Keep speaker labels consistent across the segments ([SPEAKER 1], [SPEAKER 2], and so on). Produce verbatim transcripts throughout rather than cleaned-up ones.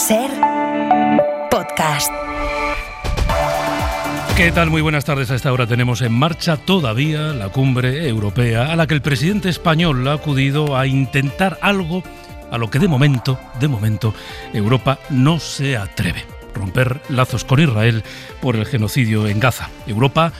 [SPEAKER 1] Ser Podcast.
[SPEAKER 2] ¿Qué tal? Muy buenas tardes. A esta hora tenemos en marcha todavía la cumbre europea a la que el presidente español ha acudido a intentar algo a lo que de momento, de momento, Europa no se atreve: romper lazos con Israel por el genocidio en Gaza. Europa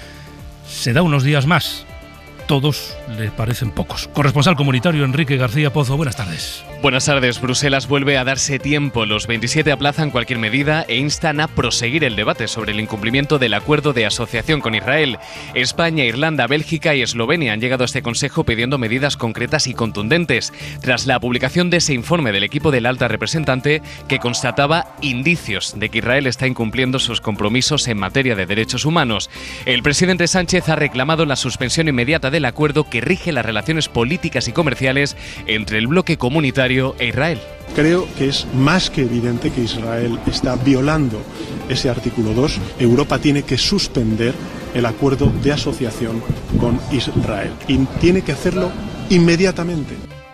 [SPEAKER 2] se da unos días más. Todos le parecen pocos. Corresponsal comunitario Enrique García Pozo, buenas tardes.
[SPEAKER 3] Buenas tardes. Bruselas vuelve a darse tiempo. Los veintisiete aplazan cualquier medida e instan a proseguir el debate sobre el incumplimiento del acuerdo de asociación con Israel. España, Irlanda, Bélgica y Eslovenia han llegado a este consejo pidiendo medidas concretas y contundentes, tras la publicación de ese informe del equipo de la alta representante que constataba indicios de que Israel está incumpliendo sus compromisos en materia de derechos humanos. El presidente Sánchez ha reclamado la suspensión inmediata del acuerdo que rige las relaciones políticas y comerciales entre el bloque comunitario e Israel.
[SPEAKER 4] Creo que es más que evidente que Israel está violando ese artículo dos. Europa tiene que suspender el acuerdo de asociación con Israel y tiene que hacerlo inmediatamente.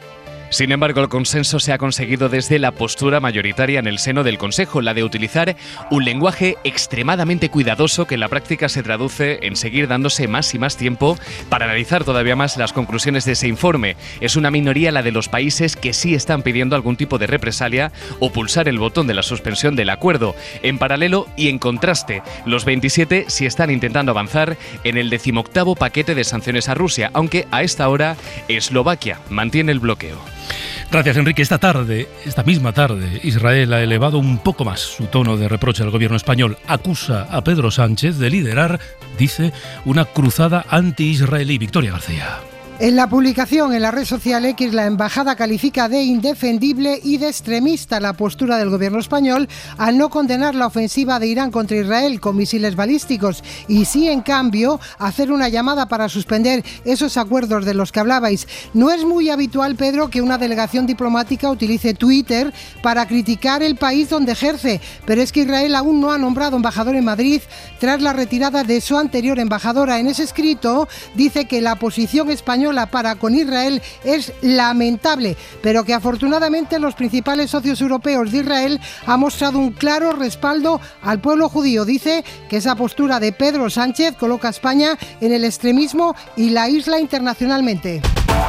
[SPEAKER 3] Sin embargo, el consenso se ha conseguido desde la postura mayoritaria en el seno del Consejo, la de utilizar un lenguaje extremadamente cuidadoso que en la práctica se traduce en seguir dándose más y más tiempo para analizar todavía más las conclusiones de ese informe. Es una minoría la de los países que sí están pidiendo algún tipo de represalia o pulsar el botón de la suspensión del acuerdo. En paralelo y en contraste, los veintisiete sí están intentando avanzar en el decimoctavo paquete de sanciones a Rusia, aunque a esta hora Eslovaquia mantiene el bloqueo.
[SPEAKER 2] Gracias, Enrique. Esta tarde, esta misma tarde, Israel ha elevado un poco más su tono de reproche al gobierno español. Acusa a Pedro Sánchez de liderar, dice, una cruzada anti-israelí. Victoria García.
[SPEAKER 5] En la publicación en la red social X, la embajada califica de indefendible y de extremista la postura del gobierno español al no condenar la ofensiva de Irán contra Israel con misiles balísticos y sí, en cambio, hacer una llamada para suspender esos acuerdos de los que hablabais. No es muy habitual, Pedro, que una delegación diplomática utilice Twitter para criticar el país donde ejerce, pero es que Israel aún no ha nombrado embajador en Madrid tras la retirada de su anterior embajadora. En ese escrito dice que la posición española para con Israel es lamentable, pero que afortunadamente los principales socios europeos de Israel han mostrado un claro respaldo al pueblo judío. Dice que esa postura de Pedro Sánchez coloca a España en el extremismo y la isla internacionalmente.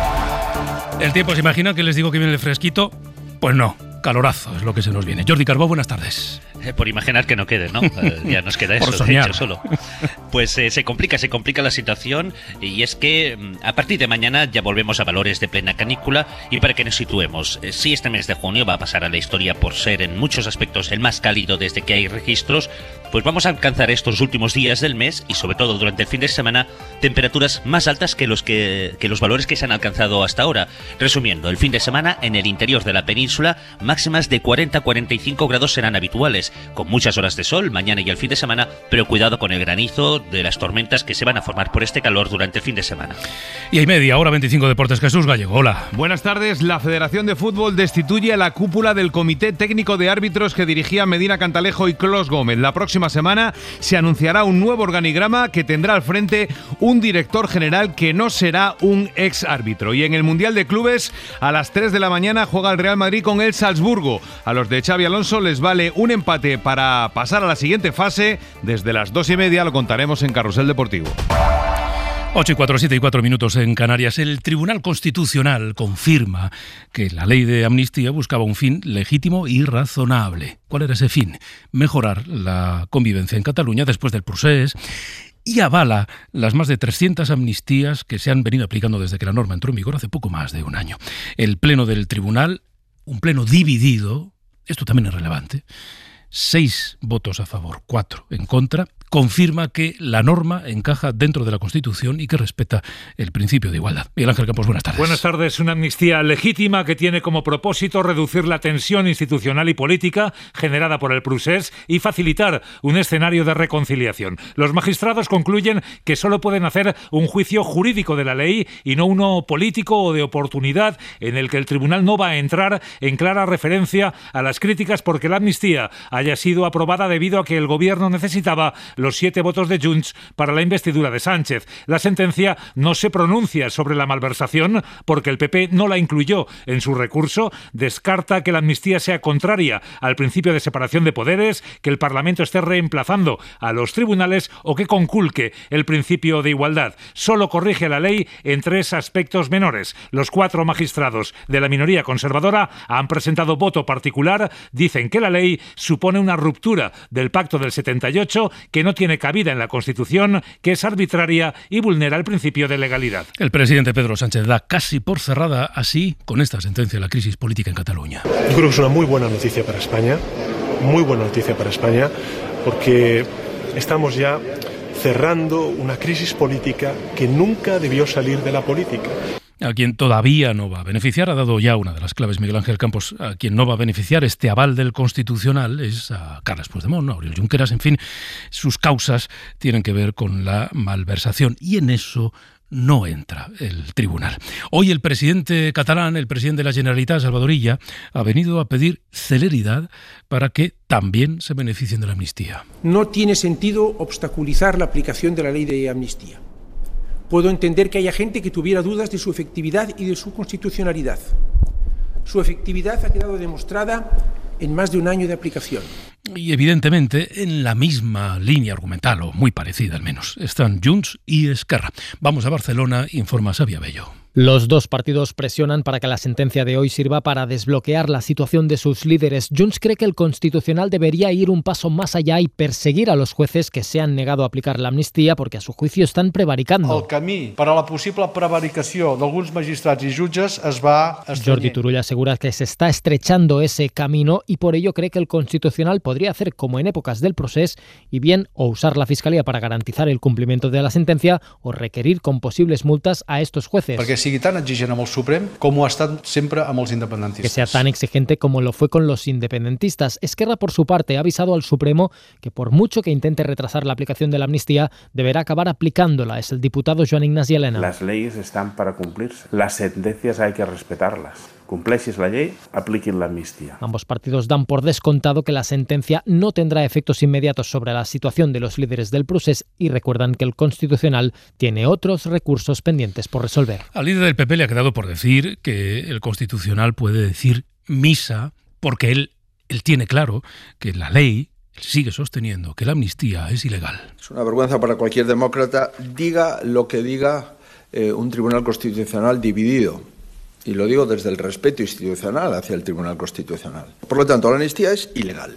[SPEAKER 2] ¿El tiempo se imagina que les digo que viene el fresquito? Pues no. Calorazo es lo que se nos viene. Jordi Carbó, buenas tardes.
[SPEAKER 6] Eh, por imaginar que no quede, ¿no? Eh, ya nos queda eso, de hecho, solo. Pues eh, se complica, se complica la situación, y es que a partir de mañana ya volvemos a valores de plena canícula. Y para que nos situemos, eh, si este mes de junio va a pasar a la historia por ser en muchos aspectos el más cálido desde que hay registros, pues vamos a alcanzar estos últimos días del mes y sobre todo durante el fin de semana temperaturas más altas que los que, que los valores que se han alcanzado hasta ahora. Resumiendo, el fin de semana en el interior de la península máximas de cuarenta a cuarenta y cinco grados serán habituales, con muchas horas de sol mañana y el fin de semana, pero cuidado con el granizo de las tormentas que se van a formar por este calor durante el fin de semana.
[SPEAKER 2] Y hay media hora veinticinco Deportes. Jesús Gallego, hola.
[SPEAKER 7] Buenas tardes. La Federación de Fútbol destituye a la cúpula del Comité Técnico de Árbitros que dirigía Medina Cantalejo y Clos Gómez. La próxima semana se anunciará un nuevo organigrama que tendrá al frente un director general que no será un ex árbitro. Y en el Mundial de Clubes, a las tres de la mañana juega el Real Madrid con el Salzburgo. A los de Xabi Alonso les vale un empate para pasar a la siguiente fase. Desde las dos y media lo contaremos en Carrusel Deportivo.
[SPEAKER 2] ocho y cuatro, siete y cuatro minutos en Canarias. El Tribunal Constitucional confirma que la ley de amnistía buscaba un fin legítimo y razonable. ¿Cuál era ese fin? Mejorar la convivencia en Cataluña después del procés, y avala las más de trescientas amnistías que se han venido aplicando desde que la norma entró en vigor hace poco más de un año. El pleno del tribunal, un pleno dividido, esto también es relevante, seis votos a favor, cuatro en contra, confirma que la norma encaja dentro de la Constitución y que respeta el principio de igualdad. Miguel Ángel Campos, buenas tardes.
[SPEAKER 8] Buenas tardes. Una amnistía legítima que tiene como propósito reducir la tensión institucional y política generada por el procés y facilitar un escenario de reconciliación. Los magistrados concluyen que solo pueden hacer un juicio jurídico de la ley y no uno político o de oportunidad, en el que el tribunal no va a entrar en clara referencia a las críticas porque la amnistía haya sido aprobada debido a que el gobierno necesitaba los siete votos de Junts para la investidura de Sánchez. La sentencia no se pronuncia sobre la malversación porque el P P no la incluyó en su recurso, descarta que la amnistía sea contraria al principio de separación de poderes, que el Parlamento esté reemplazando a los tribunales o que conculque el principio de igualdad. Solo corrige la ley en tres aspectos menores. Los cuatro magistrados de la minoría conservadora han presentado voto particular, dicen que la ley supone una ruptura del pacto del setenta y ocho, que no tiene cabida en la Constitución, que es arbitraria y vulnera el principio de legalidad.
[SPEAKER 2] El presidente Pedro Sánchez da casi por cerrada así con esta sentencia la crisis política en Cataluña.
[SPEAKER 4] Yo creo que es una muy buena noticia para España, muy buena noticia para España, porque estamos ya cerrando una crisis política que nunca debió salir de la política.
[SPEAKER 2] A quien todavía no va a beneficiar, ha dado ya una de las claves Miguel Ángel Campos, a quien no va a beneficiar este aval del Constitucional es a Carles Puigdemont, a Oriol Junqueras, en fin, sus causas tienen que ver con la malversación y en eso no entra el tribunal. Hoy el presidente catalán, el presidente de la Generalitat, Salvador Illa, ha venido a pedir celeridad para que también se beneficien de la amnistía.
[SPEAKER 9] No tiene sentido obstaculizar la aplicación de la ley de amnistía. Puedo entender que haya gente que tuviera dudas de su efectividad y de su constitucionalidad. Su efectividad ha quedado demostrada en más de un año de aplicación.
[SPEAKER 2] Y evidentemente en la misma línea argumental, o muy parecida al menos, están Junts y Esquerra. Vamos a Barcelona, informa Xavier Bello.
[SPEAKER 10] Los dos partidos presionan para que la sentencia de hoy sirva para desbloquear la situación de sus líderes. Junts cree que el Constitucional debería ir un paso más allá y perseguir a los jueces que se han negado a aplicar la amnistía porque a su juicio están prevaricando.
[SPEAKER 11] El camí per a la possible prevaricació d'alguns magistrats i jutges es va estrenyent.
[SPEAKER 10] Jordi Turull asegura que se está estrechando ese camino y por ello cree que el Constitucional podría hacer como en épocas del procés y bien o usar la Fiscalía para garantizar el cumplimiento de la sentencia o requerir con posibles multas a estos jueces.
[SPEAKER 11] Perquè sigui tan exigent amb el Suprem com ho ha estat sempre amb els independentistes.
[SPEAKER 10] Que sea tan exigente como lo fue con los independentistas. Esquerra, por su parte, ha avisado al Supremo que por mucho que intente retrasar la aplicación de la amnistía, deberá acabar aplicándola. Es el diputado Joan Ignasi Elena.
[SPEAKER 12] Las leyes están para cumplirse. Las sentencias hay que respetarlas. Cumpleixis la llei, apliquin la amnistía.
[SPEAKER 10] Ambos partidos dan por descontado que la sentencia no tendrá efectos inmediatos sobre la situación de los líderes del procés y recuerdan que el Constitucional tiene otros recursos pendientes por resolver.
[SPEAKER 2] Al líder del P P le ha quedado por decir que el Constitucional puede decir misa porque él, él tiene claro que la ley sigue sosteniendo que la amnistía es ilegal.
[SPEAKER 13] Es una vergüenza para cualquier demócrata, diga lo que diga eh, un Tribunal Constitucional dividido. Y lo digo desde el respeto institucional hacia el Tribunal Constitucional. Por lo tanto, la amnistía es ilegal,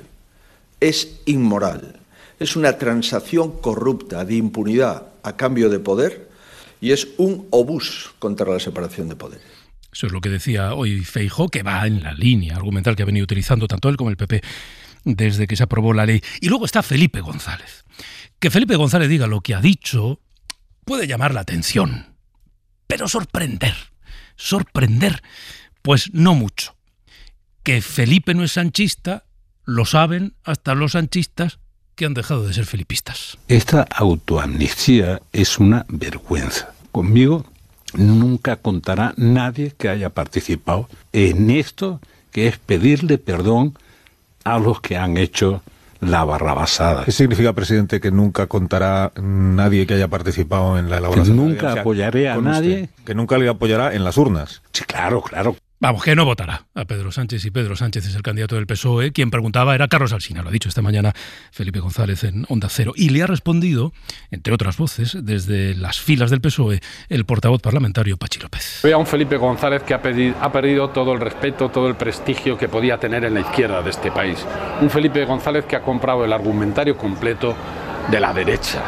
[SPEAKER 13] es inmoral, es una transacción corrupta de impunidad a cambio de poder y es un obús contra la separación de poderes.
[SPEAKER 2] Eso es lo que decía hoy Feijóo, que va en la línea argumental que ha venido utilizando tanto él como el P P desde que se aprobó la ley. Y luego está Felipe González. Que Felipe González diga lo que ha dicho puede llamar la atención, pero sorprender. Sorprender, pues no mucho. Que Felipe no es sanchista, lo saben hasta los sanchistas que han dejado de ser felipistas.
[SPEAKER 14] Esta autoamnistía es una vergüenza. Conmigo nunca contará nadie que haya participado en esto, que es pedirle perdón a los que han hecho la barrabasada.
[SPEAKER 15] ¿Qué significa, presidente, que nunca contará nadie que haya participado en la elaboración?
[SPEAKER 14] Que nunca de la ley? O sea, apoyaré a nadie.
[SPEAKER 15] Usted, que nunca le apoyará en las urnas.
[SPEAKER 14] Sí, claro, claro.
[SPEAKER 2] Vamos, que no votará a Pedro Sánchez, y Pedro Sánchez es el candidato del P S O E. Quien preguntaba era Carlos Alsina, lo ha dicho esta mañana Felipe González en Onda Cero. Y le ha respondido, entre otras voces, desde las filas del P S O E, el portavoz parlamentario Pachi López.
[SPEAKER 16] Veo a un Felipe González que ha, pedido, ha perdido todo el respeto, todo el prestigio que podía tener en la izquierda de este país. Un Felipe González que ha comprado el argumentario completo de la derecha.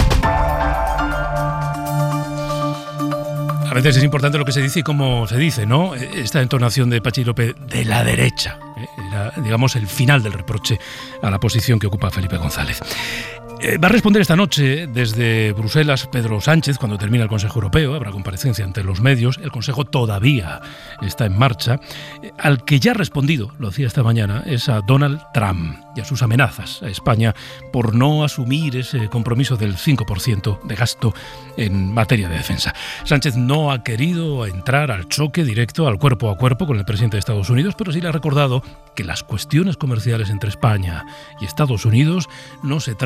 [SPEAKER 2] A veces es importante lo que se dice y cómo se dice, ¿no? Esta entonación de Pachi López de la derecha, ¿eh? Era, digamos, el final del reproche a la posición que ocupa Felipe González. Eh, va a responder esta noche desde Bruselas Pedro Sánchez cuando termine el Consejo Europeo. Habrá comparecencia ante los medios. El Consejo todavía está en marcha. Eh, al que ya ha respondido, lo hacía esta mañana, es a Donald Trump y a sus amenazas a España por no asumir ese compromiso del cinco por ciento de gasto en materia de defensa. Sánchez no ha querido entrar al choque directo, al cuerpo a cuerpo con el presidente de Estados Unidos, pero sí le ha recordado que las cuestiones comerciales entre España y Estados Unidos no se tratan de manera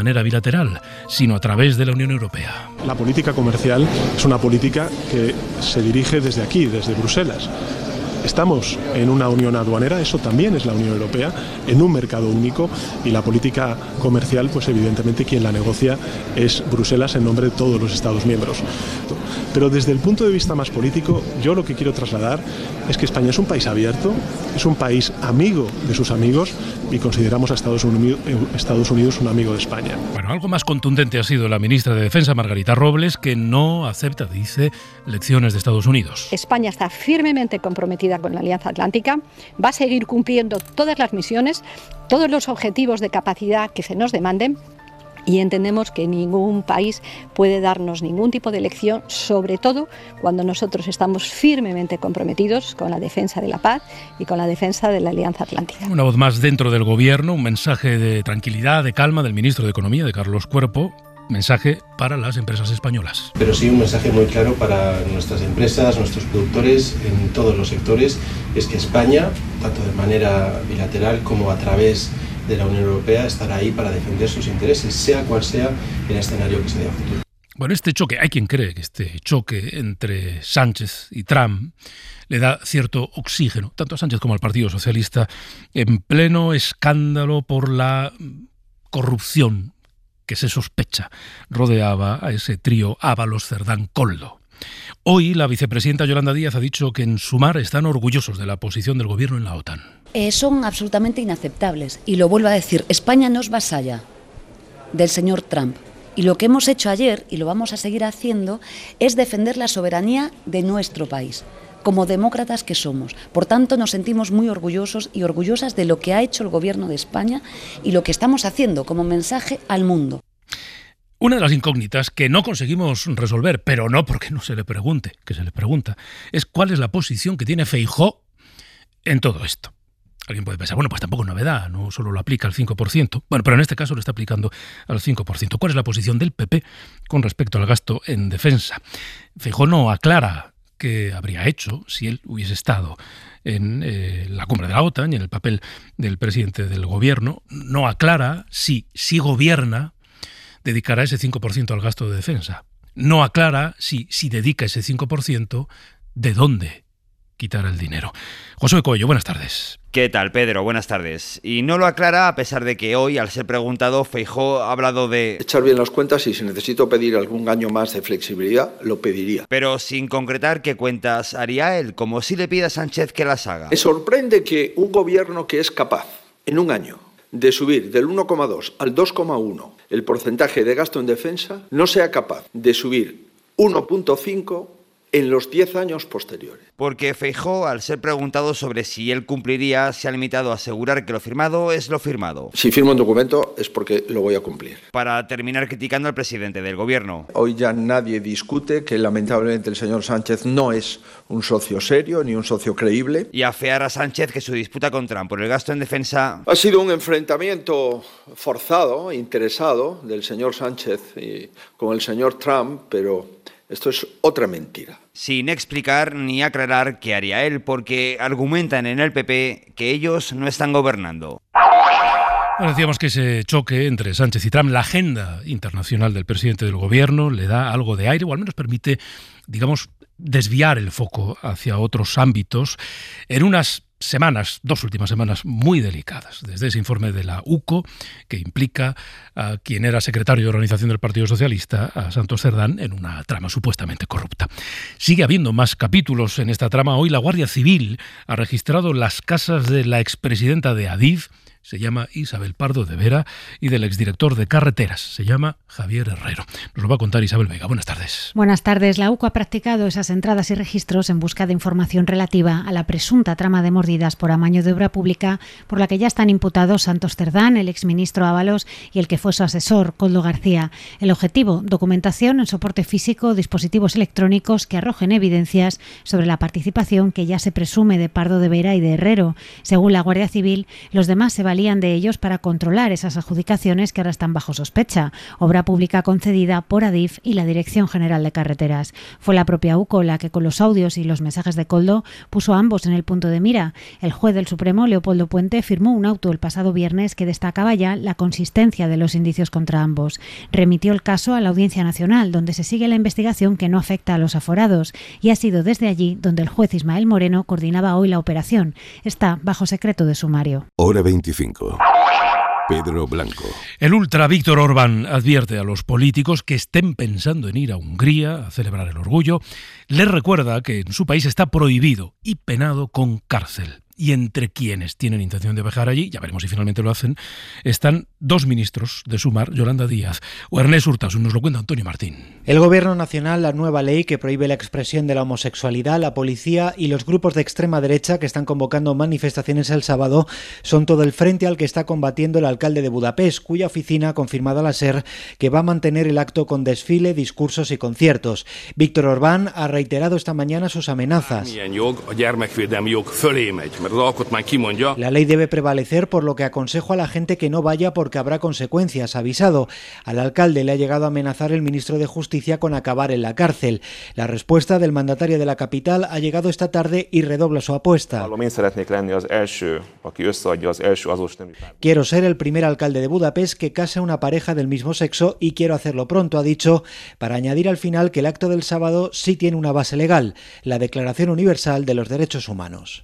[SPEAKER 2] manera bilateral, sino a través de la Unión Europea.
[SPEAKER 4] La política comercial es una política que se dirige desde aquí, desde Bruselas. Estamos en una unión aduanera, eso también es la Unión Europea, en un mercado único, y la política comercial, pues evidentemente quien la negocia es Bruselas en nombre de todos los Estados miembros. Pero desde el punto de vista más político, yo lo que quiero trasladar es que España es un país abierto, es un país amigo de sus amigos, y consideramos a Estados Unidos, Estados Unidos un amigo de España.
[SPEAKER 2] Bueno, algo más contundente ha sido la ministra de Defensa, Margarita Robles, que no acepta, dice, lecciones de Estados Unidos.
[SPEAKER 17] España está firmemente comprometida con la Alianza Atlántica, va a seguir cumpliendo todas las misiones, todos los objetivos de capacidad que se nos demanden, y entendemos que ningún país puede darnos ningún tipo de lección, sobre todo cuando nosotros estamos firmemente comprometidos con la defensa de la paz y con la defensa de la Alianza Atlántica.
[SPEAKER 2] Una voz más dentro del gobierno, un mensaje de tranquilidad, de calma del ministro de Economía, de Carlos Cuerpo. Mensaje para las empresas españolas.
[SPEAKER 18] Pero sí un mensaje muy claro para nuestras empresas, nuestros productores en todos los sectores, es que España, tanto de manera bilateral como a través de la Unión Europea, estará ahí para defender sus intereses, sea cual sea el escenario que se dé a futuro.
[SPEAKER 2] Bueno, este choque, hay quien cree que este choque entre Sánchez y Trump le da cierto oxígeno, tanto a Sánchez como al Partido Socialista, en pleno escándalo por la corrupción que se sospecha rodeaba a ese trío Ábalos-Cerdán-Coldo. Hoy la vicepresidenta Yolanda Díaz ha dicho que en Sumar están orgullosos de la posición del gobierno en la OTAN.
[SPEAKER 19] Eh, son absolutamente inaceptables. Y lo vuelvo a decir, España no es vasalla del señor Trump. Y lo que hemos hecho ayer, y lo vamos a seguir haciendo, es defender la soberanía de nuestro país, como demócratas que somos. Por tanto, nos sentimos muy orgullosos y orgullosas de lo que ha hecho el Gobierno de España y lo que estamos haciendo como mensaje al mundo.
[SPEAKER 2] Una de las incógnitas que no conseguimos resolver, pero no porque no se le pregunte, que se le pregunta, es cuál es la posición que tiene Feijóo en todo esto. Alguien puede pensar, bueno, pues tampoco es novedad, no solo lo aplica al cinco por ciento. Bueno, pero en este caso lo está aplicando al cinco por ciento. ¿Cuál es la posición del P P con respecto al gasto en defensa? Feijóo no aclara qué habría hecho si él hubiese estado en eh, la cumbre de la OTAN y en el papel del presidente del gobierno. No aclara si, si gobierna, dedicará ese cinco por ciento al gasto de defensa. No aclara si, si dedica ese cinco por ciento, de dónde quitar el dinero. Josué Coello, buenas tardes.
[SPEAKER 20] ¿Qué tal, Pedro? Buenas tardes. Y no lo aclara a pesar de que hoy, al ser preguntado, Feijóo ha hablado de
[SPEAKER 13] echar bien las cuentas y si necesito pedir algún año más de flexibilidad, lo pediría.
[SPEAKER 20] Pero sin concretar qué cuentas haría él, como si le pide a Sánchez que las haga.
[SPEAKER 13] Me sorprende que un gobierno que es capaz, en un año, de subir del uno coma dos al dos coma uno el porcentaje de gasto en defensa, no sea capaz de subir uno coma cinco en los diez años posteriores.
[SPEAKER 20] Porque Feijóo, al ser preguntado sobre si él cumpliría, se ha limitado a asegurar que lo firmado es lo firmado.
[SPEAKER 13] Si firmo un documento es porque lo voy a cumplir.
[SPEAKER 20] Para terminar criticando al presidente del gobierno.
[SPEAKER 13] Hoy ya nadie discute que lamentablemente el señor Sánchez no es un socio serio ni un socio creíble.
[SPEAKER 20] Y afear a Sánchez que su disputa con Trump por el gasto en defensa
[SPEAKER 13] ha sido un enfrentamiento forzado, interesado del señor Sánchez y con el señor Trump, pero esto es otra mentira.
[SPEAKER 20] Sin explicar ni aclarar qué haría él, porque argumentan en el P P que ellos no están gobernando.
[SPEAKER 2] Bueno, decíamos que ese choque entre Sánchez y Trump, la agenda internacional del presidente del gobierno, le da algo de aire, o al menos permite, digamos, desviar el foco hacia otros ámbitos en unas semanas, dos últimas semanas muy delicadas, desde ese informe de la U C O que implica a quien era secretario de organización del Partido Socialista, a Santos Cerdán, en una trama supuestamente corrupta. Sigue habiendo más capítulos en esta trama. Hoy la Guardia Civil ha registrado las casas de la expresidenta de Adif, se llama Isabel Pardo de Vera, y del exdirector de Carreteras, se llama Javier Herrero. Nos lo va a contar Isabel Vega. Buenas tardes.
[SPEAKER 21] Buenas tardes. La U C O ha practicado esas entradas y registros en busca de información relativa a la presunta trama de mordidas por amaño de obra pública por la que ya están imputados Santos Cerdán, el exministro Ábalos y el que fue su asesor, Koldo García. El objetivo, documentación en soporte físico, dispositivos electrónicos que arrojen evidencias sobre la participación que ya se presume de Pardo de Vera y de Herrero. Según la Guardia Civil, los demás se valían de ellos para controlar esas adjudicaciones que ahora están bajo sospecha. Obra pública concedida por Adif y la Dirección General de Carreteras. Fue la propia U C O la que con los audios y los mensajes de Koldo puso a ambos en el punto de mira. El juez del Supremo, Leopoldo Puente, firmó un auto el pasado viernes que destacaba ya la consistencia de los indicios contra ambos. Remitió el caso a la Audiencia Nacional, donde se sigue la investigación que no afecta a los aforados, y ha sido desde allí donde el juez Ismael Moreno coordinaba hoy la operación. Está bajo secreto de sumario.
[SPEAKER 1] Hora veinticinco. Pedro Blanco.
[SPEAKER 2] El ultra Víctor Orbán advierte a los políticos que estén pensando en ir a Hungría a celebrar el orgullo. Les recuerda que en su país está prohibido y penado con cárcel. Y entre quienes tienen intención de viajar allí, ya veremos si finalmente lo hacen, están dos ministros de Sumar, Yolanda Díaz o Ernest Urtasun. Nos lo cuenta Antonio Martín.
[SPEAKER 22] El Gobierno Nacional, la nueva ley que prohíbe la expresión de la homosexualidad, la policía y los grupos de extrema derecha que están convocando manifestaciones el sábado son todo el frente al que está combatiendo el alcalde de Budapest, cuya oficina ha confirmado a la SER que va a mantener el acto con desfile, discursos y conciertos. Víctor Orbán ha reiterado esta mañana sus amenazas. La ley debe prevalecer, por lo que aconsejo a la gente que no vaya porque habrá consecuencias, ha avisado. Al alcalde le ha llegado a amenazar el ministro de Justicia con acabar en la cárcel. La respuesta del mandatario de la capital ha llegado esta tarde y redobla su apuesta. Quiero ser el primer alcalde de Budapest que case a una pareja del mismo sexo y quiero hacerlo pronto, ha dicho, para añadir al final que el acto del sábado sí tiene una base legal, la Declaración Universal de los Derechos Humanos.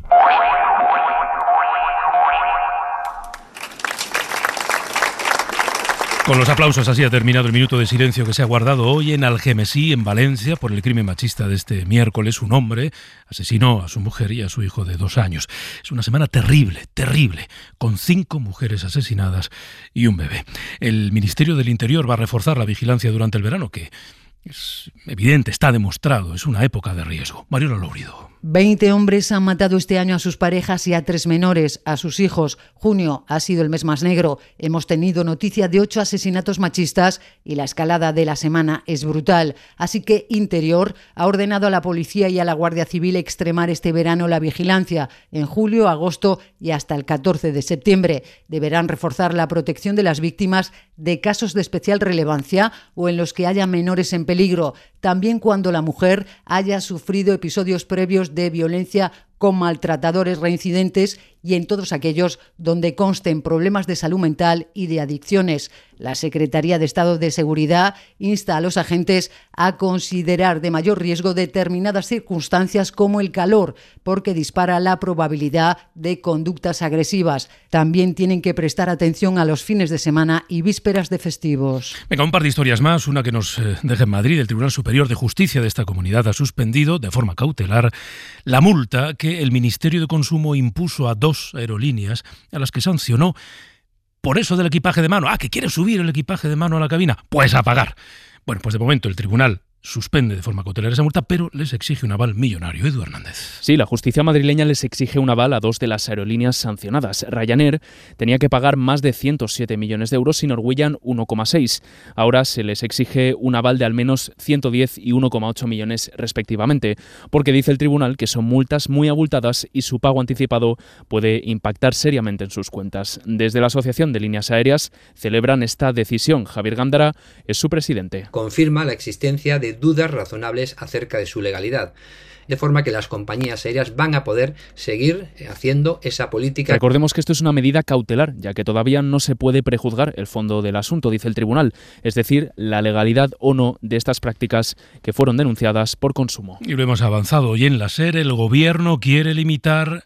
[SPEAKER 2] Con los aplausos así ha terminado el minuto de silencio que se ha guardado hoy en Algemesí, en Valencia, por el crimen machista de este miércoles. Un hombre asesinó a su mujer y a su hijo de dos años. Es una semana terrible, terrible, con cinco mujeres asesinadas y un bebé. El Ministerio del Interior va a reforzar la vigilancia durante el verano, que es evidente, está demostrado, es una época de riesgo. Mariola Lourido.
[SPEAKER 23] Veinte hombres han matado este año a sus parejas y a tres menores, a sus hijos. Junio ha sido el mes más negro. Hemos tenido noticia de ocho asesinatos machistas y la escalada de la semana es brutal. Así que Interior ha ordenado a la policía y a la Guardia Civil extremar este verano la vigilancia. En julio, agosto y hasta el catorce de septiembre deberán reforzar la protección de las víctimas de casos de especial relevancia o en los que haya menores en peligro. También cuando la mujer haya sufrido episodios previos de violencia con maltratadores reincidentes y en todos aquellos donde consten problemas de salud mental y de adicciones. La Secretaría de Estado de Seguridad insta a los agentes a considerar de mayor riesgo determinadas circunstancias como el calor, porque dispara la probabilidad de conductas agresivas. También tienen que prestar atención a los fines de semana y vísperas de festivos.
[SPEAKER 2] Venga, un par de historias más. Una que nos eh, deja en Madrid. El Tribunal Superior de Justicia de esta comunidad ha suspendido de forma cautelar la multa que el Ministerio de Consumo impuso a dos aerolíneas a las que sancionó por eso del equipaje de mano. Ah, que quiere subir el equipaje de mano a la cabina. Pues a pagar. Bueno, pues de momento el tribunal suspende de forma cautelar esa multa, pero les exige un aval millonario. Edu Hernández.
[SPEAKER 24] Sí, la justicia madrileña les exige un aval a dos de las aerolíneas sancionadas. Ryanair tenía que pagar más de ciento siete millones de euros y Norwegian uno coma seis. Ahora se les exige un aval de al menos ciento diez y uno coma ocho millones respectivamente, porque dice el tribunal que son multas muy abultadas y su pago anticipado puede impactar seriamente en sus cuentas. Desde la Asociación de Líneas Aéreas celebran esta decisión. Javier Gándara es su presidente.
[SPEAKER 25] Confirma la existencia de dudas razonables acerca de su legalidad, de forma que las compañías aéreas van a poder seguir haciendo esa política.
[SPEAKER 24] Recordemos que esto es una medida cautelar, ya que todavía no se puede prejuzgar el fondo del asunto, dice el tribunal, es decir, la legalidad o no de estas prácticas que fueron denunciadas por Consumo.
[SPEAKER 2] Y lo hemos avanzado hoy en la SER. El gobierno quiere limitar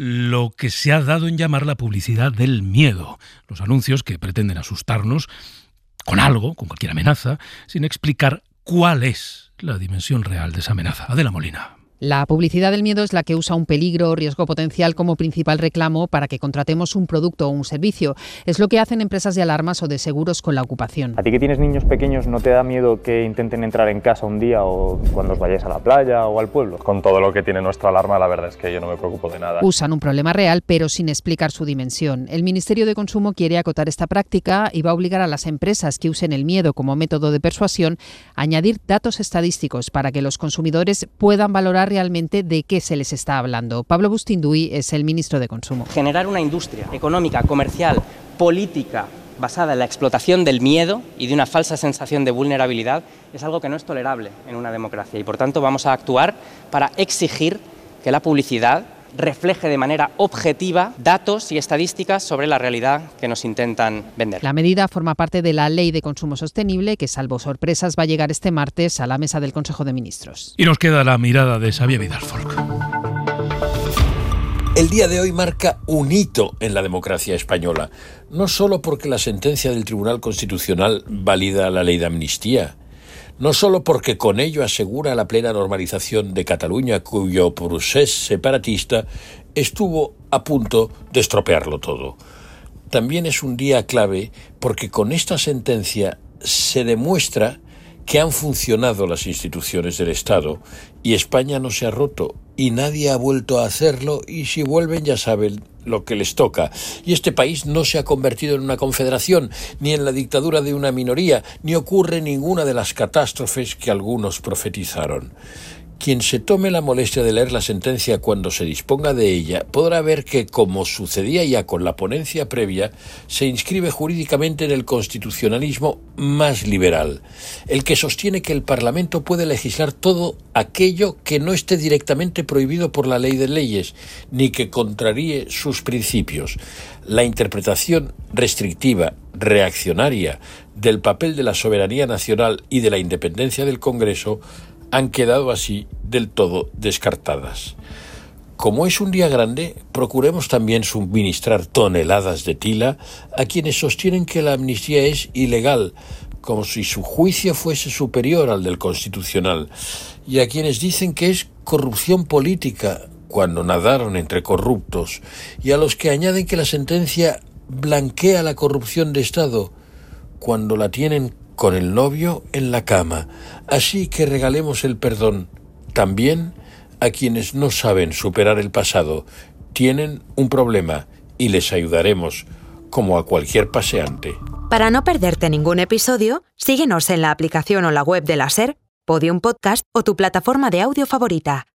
[SPEAKER 2] lo que se ha dado en llamar la publicidad del miedo, los anuncios que pretenden asustarnos con algo, con cualquier amenaza, sin explicar cuál es la dimensión real de esa amenaza. Adela Molina.
[SPEAKER 26] La publicidad del miedo es la que usa un peligro o riesgo potencial como principal reclamo para que contratemos un producto o un servicio. Es lo que hacen empresas de alarmas o de seguros con la ocupación.
[SPEAKER 27] ¿A ti que tienes niños pequeños no te da miedo que intenten entrar en casa un día o cuando os vayáis a la playa o al pueblo?
[SPEAKER 28] Con todo lo que tiene nuestra alarma, la verdad es que yo no me preocupo de nada.
[SPEAKER 26] Usan un problema real, pero sin explicar su dimensión. El Ministerio de Consumo quiere acotar esta práctica y va a obligar a las empresas que usen el miedo como método de persuasión a añadir datos estadísticos para que los consumidores puedan valorar realmente de qué se les está hablando. Pablo Bustinduy es el ministro de Consumo.
[SPEAKER 3] Generar una industria económica, comercial, política, basada en la explotación del miedo y de una falsa sensación de vulnerabilidad es algo que no es tolerable en una democracia y por tanto vamos a actuar para exigir que la publicidad refleje de manera objetiva datos y estadísticas sobre la realidad que nos intentan vender.
[SPEAKER 26] La medida forma parte de la Ley de Consumo Sostenible que, salvo sorpresas, va a llegar este martes a la mesa del Consejo de Ministros.
[SPEAKER 2] Y nos queda la mirada de Xavier Vidal-Folk.
[SPEAKER 5] El día de hoy marca un hito en la democracia española, no solo porque la sentencia del Tribunal Constitucional valida la ley de amnistía, no solo porque con ello asegura la plena normalización de Cataluña, cuyo procés separatista estuvo a punto de estropearlo todo. También es un día clave porque con esta sentencia se demuestra que han funcionado las instituciones del Estado y España no se ha roto y nadie ha vuelto a hacerlo y si vuelven ya saben lo que les toca. Y este país no se ha convertido en una confederación, ni en la dictadura de una minoría, ni ocurre ninguna de las catástrofes que algunos profetizaron. Quien se tome la molestia de leer la sentencia cuando se disponga de ella podrá ver que, como sucedía ya con la ponencia previa, se inscribe jurídicamente en el constitucionalismo más liberal, el que sostiene que el Parlamento puede legislar todo aquello que no esté directamente prohibido por la ley de leyes, ni que contraríe sus principios. La interpretación restrictiva, reaccionaria, del papel de la soberanía nacional y de la independencia del Congreso han quedado así del todo descartadas. Como es un día grande, procuremos también suministrar toneladas de tila a quienes sostienen que la amnistía es ilegal, como si su juicio fuese superior al del Constitucional, y a quienes dicen que es corrupción política, cuando nadaron entre corruptos, y a los que añaden que la sentencia blanquea la corrupción de Estado, cuando la tienen con el novio en la cama. Así que regalemos el perdón también a quienes no saben superar el pasado, tienen un problema y les ayudaremos como a cualquier paseante.
[SPEAKER 6] Para no perderte ningún episodio, síguenos en la aplicación o la web de la SER, Podium Podcast o tu plataforma de audio favorita.